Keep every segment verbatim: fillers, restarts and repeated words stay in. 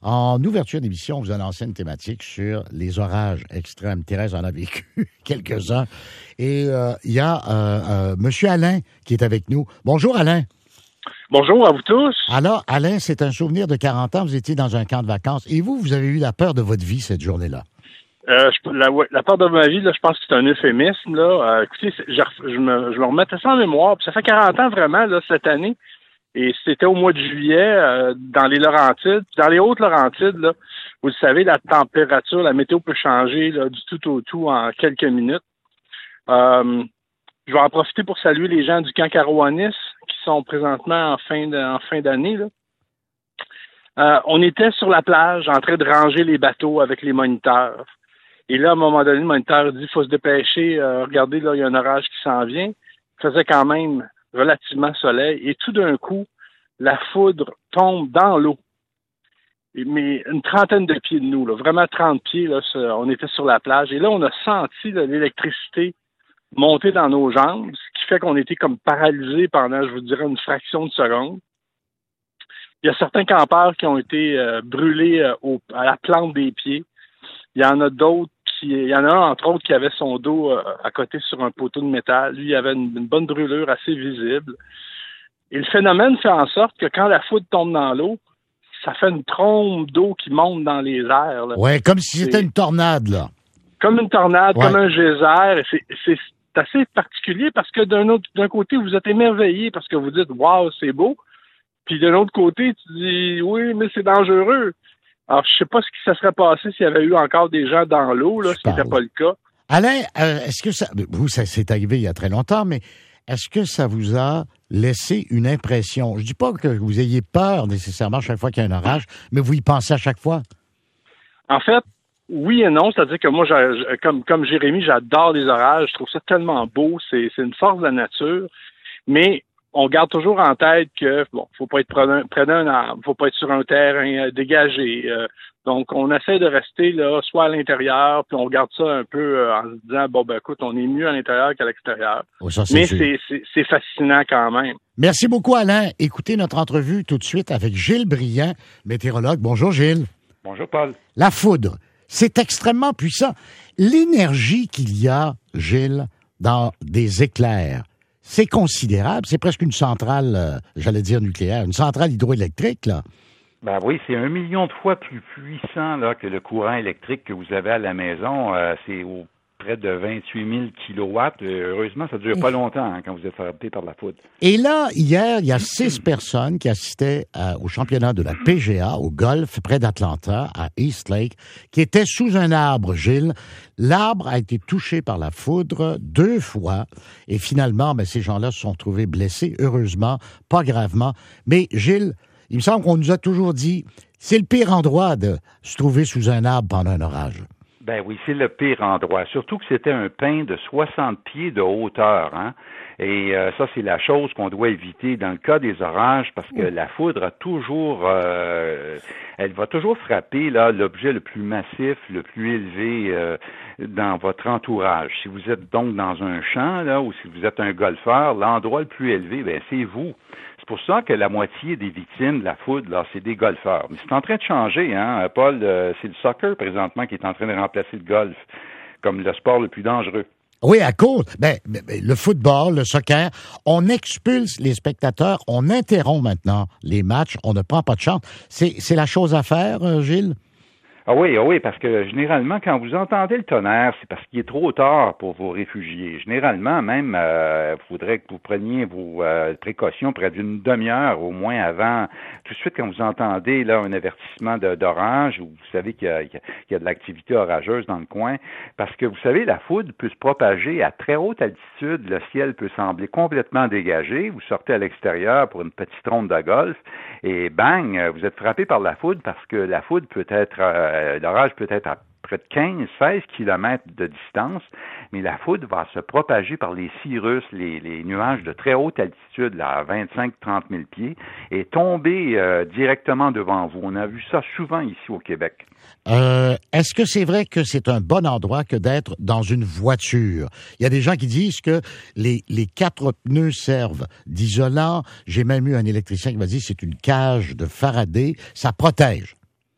En ouverture d'émission, on vous a lancé une thématique sur les orages extrêmes. Thérèse en a vécu quelques-uns. Et il euh, y a euh, euh, M. Alain qui est avec nous. Bonjour, Alain. Bonjour à vous tous. Alors, Alain, c'est un souvenir de quarante ans. Vous étiez dans un camp de vacances. Et vous, vous avez eu la peur de votre vie cette journée-là? Euh, je, la, la peur de ma vie, là, je pense que c'est un euphémisme. Là. Euh, écoutez, je, je, me, je me remettais ça en mémoire. Puis ça fait quarante ans vraiment là, cette année. Et c'était au mois de juillet, euh, dans les Laurentides. Puis dans les Hautes-Laurentides, là, vous le savez, la température, la météo peut changer là, du tout au tout en quelques minutes. Euh, je vais en profiter pour saluer les gens du camp Carouanis qui sont présentement en fin de, en fin d'année. Là. Euh, on était sur la plage en train de ranger les bateaux avec les moniteurs. Et là, à un moment donné, le moniteur dit « il faut se dépêcher, euh, regardez, là, il y a un orage qui s'en vient ». Il faisait quand même relativement soleil. Et tout d'un coup, la foudre tombe dans l'eau. Et, mais une trentaine de pieds de nous, là, vraiment trente pieds, là, on était sur la plage. Et là, on a senti là, l'électricité monter dans nos jambes, ce qui fait qu'on était comme paralysés pendant, je vous dirais, une fraction de seconde. Il y a certains campeurs qui ont été euh, brûlés euh, au, à la plante des pieds. Il y en a d'autres qui, il y en a un, entre autres, qui avait son dos euh, à côté sur un poteau de métal. Lui, il avait une, une bonne brûlure assez visible. Et le phénomène fait en sorte que quand la foudre tombe dans l'eau, ça fait une trombe d'eau qui monte dans les airs. Oui, comme si c'était une tornade, là. Comme une tornade, ouais. Comme un geyser. C'est, c'est, c'est assez particulier parce que d'un autre, d'un côté, vous êtes émerveillé parce que vous dites « Wow, c'est beau ». Puis de l'autre côté, tu dis « Oui, mais c'est dangereux ». Alors, je sais pas ce qui se serait passé s'il y avait eu encore des gens dans l'eau, là, ce qui n'était pas le cas. Alain, euh, est-ce que ça... Vous, ça s'est arrivé il y a très longtemps, mais est-ce que ça vous a laissé une impression? Je dis pas que vous ayez peur nécessairement chaque fois qu'il y a un orage, mais vous y pensez à chaque fois? En fait, oui et non. C'est-à-dire que moi, j'ai, comme, comme Jérémy, j'adore les orages. Je trouve ça tellement beau. C'est, c'est une force de la nature. Mais on garde toujours en tête que, bon, faut pas être près d'un arbre, faut pas être sur un terrain dégagé. Euh, donc, on essaie de rester là, soit à l'intérieur, puis on regarde ça un peu euh, en se disant, bon, ben écoute, on est mieux à l'intérieur qu'à l'extérieur. Oh, ça, c'est Mais c'est, c'est, c'est fascinant quand même. Merci beaucoup, Alain. Écoutez notre entrevue tout de suite avec Gilles Briand, météorologue. Bonjour, Gilles. Bonjour, Paul. La foudre, c'est extrêmement puissant. L'énergie qu'il y a, Gilles, dans des éclairs, c'est considérable. C'est presque une centrale, euh, j'allais dire nucléaire, une centrale hydroélectrique, là. Ben oui, c'est un million de fois plus puissant là que le courant électrique que vous avez à la maison. Euh, c'est au près de vingt-huit mille kilowatts. Euh, heureusement, ça ne dure pas longtemps hein, quand vous êtes frappé par la foudre. Et là, hier, il y a six personnes qui assistaient à, au championnat de la P G A, au golf, près d'Atlanta, à East Lake, qui étaient sous un arbre, Gilles. L'arbre a été touché par la foudre deux fois. Et finalement, ben, ces gens-là se sont trouvés blessés, heureusement, pas gravement. Mais Gilles, il me semble qu'on nous a toujours dit, c'est le pire endroit de se trouver sous un arbre pendant un orage. Ben oui, c'est le pire endroit. Surtout que c'était un pin de soixante pieds de hauteur, hein. Et euh, ça, c'est la chose qu'on doit éviter dans le cas des orages, parce que la foudre a toujours, euh, elle va toujours frapper là l'objet le plus massif, le plus élevé euh, dans votre entourage. Si vous êtes donc dans un champ là, ou si vous êtes un golfeur, l'endroit le plus élevé, ben c'est vous. C'est pour ça que la moitié des victimes de la foudre, là, c'est des golfeurs. Mais c'est en train de changer, hein, Paul. Euh, c'est le soccer présentement qui est en train de remplacer le golf comme le sport le plus dangereux. Oui, à cause. Ben, ben, le football, le soccer, on expulse les spectateurs, on interrompt maintenant les matchs, on ne prend pas de chance. C'est, c'est la chose à faire, Gilles? Ah oui, ah oui, parce que généralement, quand vous entendez le tonnerre, c'est parce qu'il est trop tard pour vous réfugier. Généralement, même, il euh, faudrait que vous preniez vos euh, précautions près d'une demi-heure au moins avant. Tout de suite, quand vous entendez là un avertissement de, d'orage, ou vous savez qu'il y, a, qu'il y a de l'activité orageuse dans le coin, parce que vous savez, la foudre peut se propager à très haute altitude. Le ciel peut sembler complètement dégagé. Vous sortez à l'extérieur pour une petite ronde de golf et bang, vous êtes frappé par la foudre parce que la foudre peut être... Euh, l'orage peut être à près de quinze à seize kilomètres de distance, mais la foudre va se propager par les cirrus, les, les nuages de très haute altitude, là, à vingt-cinq à trente mille pieds, et tomber euh, directement devant vous. On a vu ça souvent ici au Québec. Euh, est-ce que c'est vrai que c'est un bon endroit que d'être dans une voiture? Il y a des gens qui disent que les, les quatre pneus servent d'isolant. J'ai même eu un électricien qui m'a dit que c'est une cage de Faraday. Ça protège.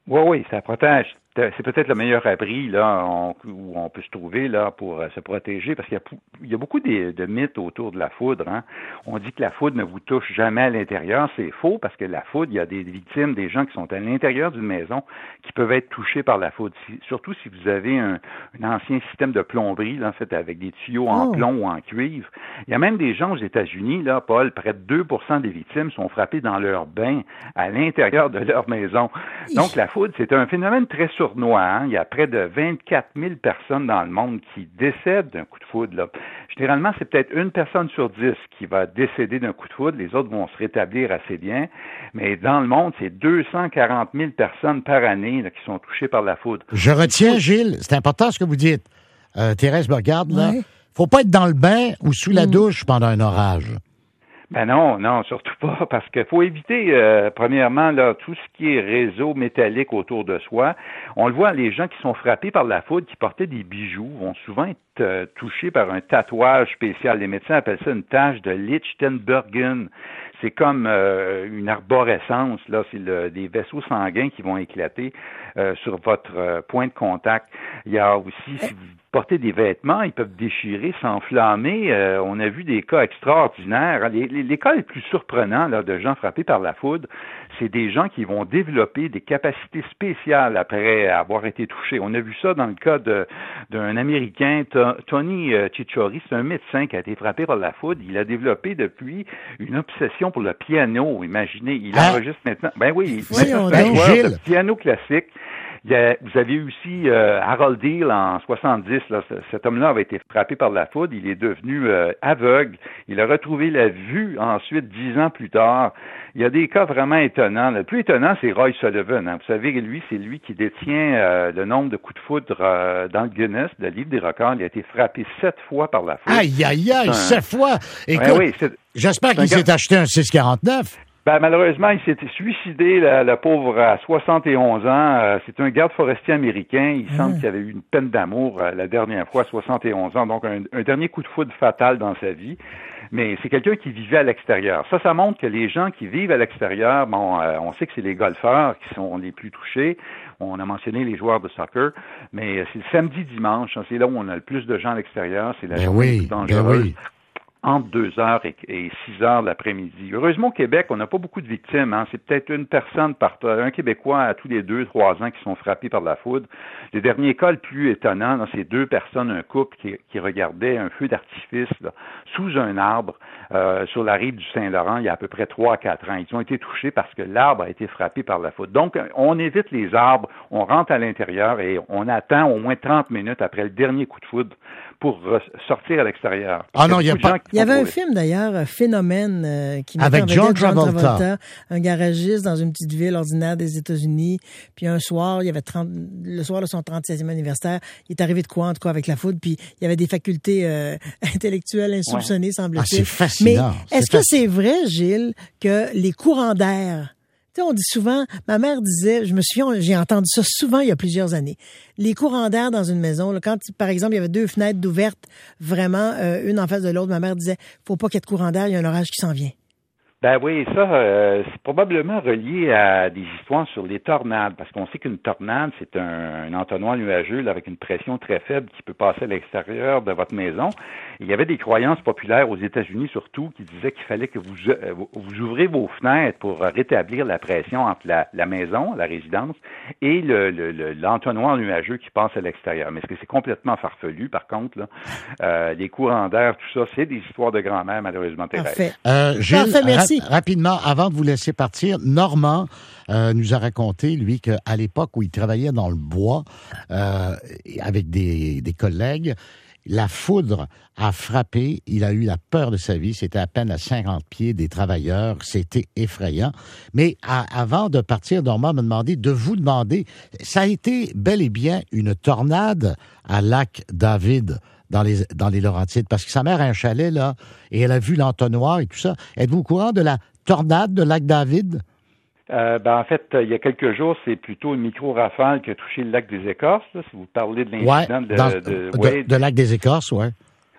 Oui, oui, ça protège. C'est peut-être le meilleur abri là on, où on peut se trouver là pour euh, se protéger, parce qu'il y a, il y a beaucoup de, de mythes autour de la foudre. Hein. On dit que la foudre ne vous touche jamais à l'intérieur. C'est faux, parce que la foudre, il y a des victimes, des gens qui sont à l'intérieur d'une maison qui peuvent être touchés par la foudre. Si, surtout si vous avez un, un ancien système de plomberie, là, en fait, avec des tuyaux en oh. plomb ou en cuivre. Il y a même des gens aux États-Unis, là, Paul, près de deux pour cent des victimes sont frappées dans leur bain à l'intérieur de leur maison. Donc la foudre, c'est un phénomène très sournois. Hein? Il y a près de vingt-quatre mille personnes dans le monde qui décèdent d'un coup de foudre. Là. Généralement, c'est peut-être une personne sur dix qui va décéder d'un coup de foudre. Les autres vont se rétablir assez bien. Mais dans le monde, c'est deux cent quarante mille personnes par année là, qui sont touchées par la foudre. Je retiens, Gilles, c'est important ce que vous dites. Euh, Thérèse me regarde, là. Ouais. Faut pas être dans le bain ou sous la mmh. douche pendant un orage. Ben non, non, surtout pas, parce qu'il faut éviter, euh, premièrement, là, tout ce qui est réseau métallique autour de soi. On le voit, les gens qui sont frappés par la foudre, qui portaient des bijoux, vont souvent être euh, touchés par un tatouage spécial. Les médecins appellent ça une tache de Lichtenbergen. C'est comme euh, une arborescence, là, c'est le, des vaisseaux sanguins qui vont éclater euh, sur votre euh, point de contact. Il y a aussi, si vous portez des vêtements, ils peuvent déchirer, s'enflammer. Euh, on a vu des cas extraordinaires. Les, les, les cas les plus surprenants là, de gens frappés par la foudre, c'est des gens qui vont développer des capacités spéciales après avoir été touchés. On a vu ça dans le cas de, d'un Américain, to, Tony Cicciori, c'est un médecin qui a été frappé par la foudre. Il a développé depuis une obsession pour le piano. Imaginez, il ah. enregistre maintenant. Ben oui, oui on ben, le piano classique. Il y a, vous avez aussi euh, Harold Deal en soixante-dix. Là, cet homme-là avait été frappé par la foudre. Il est devenu euh, aveugle. Il a retrouvé la vue ensuite dix ans plus tard. Il y a des cas vraiment étonnants. Le plus étonnant, c'est Roy Sullivan. Hein. Vous savez, lui, c'est lui qui détient euh, le nombre de coups de foudre euh, dans le Guinness, le livre des records. Il a été frappé sept fois par la foudre. Aïe, aïe, aïe, un... sept fois! Écoute, ouais, oui, j'espère qu'il s'est acheté un six quarante-neuf. Ben, malheureusement, il s'est suicidé, le, le pauvre, à soixante et onze ans. Euh, c'est un garde forestier américain. Il mmh. semble qu'il avait eu une peine d'amour euh, la dernière fois, à soixante et onze ans. Donc, un, un dernier coup de foudre fatal dans sa vie. Mais c'est quelqu'un qui vivait à l'extérieur. Ça, ça montre que les gens qui vivent à l'extérieur, bon, euh, on sait que c'est les golfeurs qui sont les plus touchés. On a mentionné les joueurs de soccer, mais c'est le samedi-dimanche. Hein, c'est là où on a le plus de gens à l'extérieur. C'est la ben journée oui, la plus dangereuse. Ben oui. Entre deux heures et, et six heures de l'après-midi. Heureusement, au Québec, on n'a pas beaucoup de victimes. Hein. C'est peut-être une personne par un Québécois à tous les deux, trois ans qui sont frappés par la foudre. Les derniers cas le plus étonnant, là, c'est deux personnes, un couple qui, qui regardait un feu d'artifice là, sous un arbre euh, sur la rive du Saint-Laurent il y a à peu près trois à quatre ans. Ils ont été touchés parce que l'arbre a été frappé par la foudre. Donc, on évite les arbres, on rentre à l'intérieur et on attend au moins trente minutes après le dernier coup de foudre pour sortir à l'extérieur. Ah non, il y a pas... Il y avait un film d'ailleurs, Phénomène, euh, qui avec John Travolta. Travolta, un garagiste dans une petite ville ordinaire des États-Unis. Puis un soir, il y avait trente, le soir de son trente-seizième anniversaire, il est arrivé de quoi en tout cas avec la foudre. Puis il y avait des facultés euh, intellectuelles insoupçonnées, ouais. semble-t-il. Ah, c'est fascinant. Mais est-ce c'est que c'est vrai, Gilles, que les courants d'air on dit souvent, ma mère disait, je me souviens, j'ai entendu ça souvent il y a plusieurs années, les courants d'air dans une maison, là, quand par exemple il y avait deux fenêtres d'ouvertes, vraiment euh, une en face de l'autre, ma mère disait, faut pas qu'il y ait de courant d'air, il y a un orage qui s'en vient. Ben oui, ça, euh, c'est probablement relié à des histoires sur les tornades, parce qu'on sait qu'une tornade, c'est un, un entonnoir nuageux là, avec une pression très faible qui peut passer à l'extérieur de votre maison. Et il y avait des croyances populaires aux États-Unis surtout qui disaient qu'il fallait que vous, euh, vous ouvrez vos fenêtres pour rétablir la pression entre la, la maison, la résidence, et le, le, le, l'entonnoir nuageux qui passe à l'extérieur. Mais est-ce que c'est complètement farfelu, par contre, là? Euh, les courants d'air, tout ça, c'est des histoires de grand-mère, malheureusement, Thérèse. Parfait. Euh, Gilles, Parfait, merci. Ra- rapidement, avant de vous laisser partir, Normand euh, nous a raconté, lui, qu'à l'époque où il travaillait dans le bois euh, avec des, des collègues, la foudre a frappé, il a eu la peur de sa vie, c'était à peine à cinquante pieds des travailleurs, c'était effrayant. Mais à, avant de partir, Normand m'a demandé de vous demander, ça a été bel et bien une tornade à Lac-David, dans les dans les Laurentides, parce que sa mère a un chalet, là, et elle a vu l'entonnoir et tout ça. Êtes-vous au courant de la tornade de Lac-David? Euh, ben, en fait, il y a quelques jours, c'est plutôt une micro-rafale qui a touché le lac des Écorces, là, si vous parlez de l'incident ouais, de, dans, de, de, ouais, de, de lac des Écorces, ouais.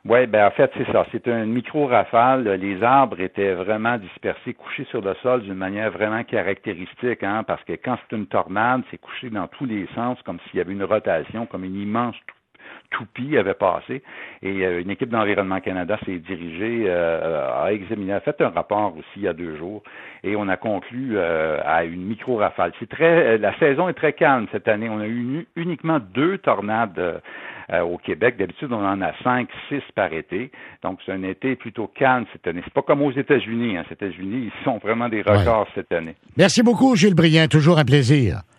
Oui, ben en fait, c'est ça. C'est une micro-rafale. Les arbres étaient vraiment dispersés, couchés sur le sol d'une manière vraiment caractéristique, hein, parce que quand c'est une tornade, c'est couché dans tous les sens, comme s'il y avait une rotation, comme une immense toupie avait passé. Et euh, une équipe d'Environnement Canada s'est dirigée, euh, a examiné, a fait un rapport aussi il y a deux jours, et on a conclu euh, à une micro-rafale. C'est très, la saison est très calme cette année. On a eu uniquement deux tornades euh, Euh, au Québec. D'habitude, on en a cinq, six par été. Donc, c'est un été plutôt calme cette année. C'est pas comme aux États-Unis. Hein. Les États-Unis, ils sont vraiment des records ouais. cette année. Merci beaucoup, Gilles Brien. Toujours un plaisir.